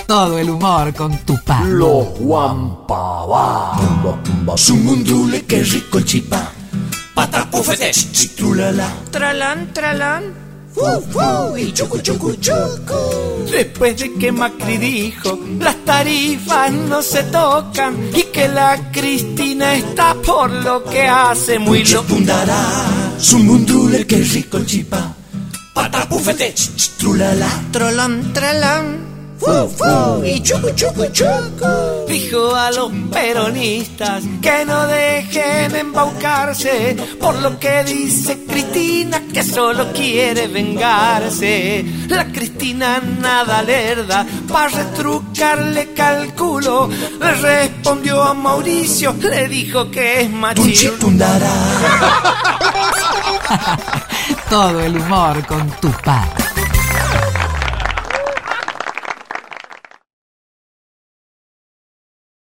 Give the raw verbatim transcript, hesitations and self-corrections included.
Todo el humor con Tupá. Los Guampabá. Sumundule, qué rico el chipá. Patapufete, chitrulala. Tralán, tralán. Fu, fu, y chucu, chucu, chucu. Después de que Macri dijo las tarifas no se tocan y que la Cristina está por lo que hace muy loco. Sumundule, qué rico el chipá. Patapufete, chitrulala. Tralán, tralán. Fu, fu, y chucu, chucu, chucu. Dijo a los peronistas que no dejen embaucarse por lo que dice Cristina, que solo quiere vengarse. La Cristina nada lerda, para retrucarle calculo, le respondió a Mauricio, le dijo que es machito. Todo el humor con Tupá.